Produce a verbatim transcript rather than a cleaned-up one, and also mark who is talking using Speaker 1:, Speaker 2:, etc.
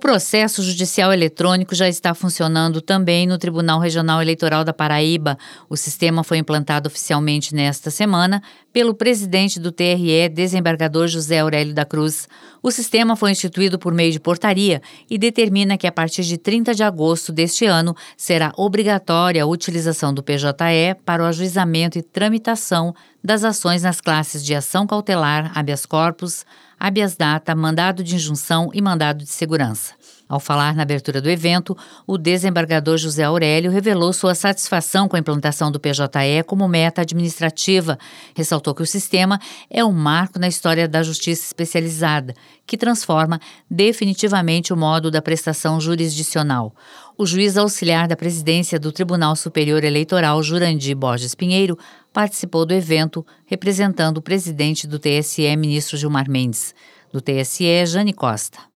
Speaker 1: processo judicial eletrônico já está funcionando também no Tribunal Regional Eleitoral da Paraíba. O sistema foi implantado oficialmente nesta semana pelo presidente do T R E, desembargador José Aurélio da Cruz. O sistema foi instituído por meio de portaria e determina que a partir de trinta de agosto deste ano será obrigatória a utilização do P J E para o ajuizamento e tramitação das ações nas classes de ação cautelar, habeas corpus, habeas data, mandado de injunção e mandado de segurança. Ao falar na abertura do evento, o desembargador José Aurélio revelou sua satisfação com a implantação do P J E como meta administrativa. Ressaltou que o sistema é um marco na história da justiça especializada, que transforma definitivamente o modo da prestação jurisdicional. O juiz auxiliar da presidência do Tribunal Superior Eleitoral, Jurandir Borges Pinheiro, participou do evento, representando o presidente do T S E, ministro Gilmar Mendes. Do T S E, Jane Costa.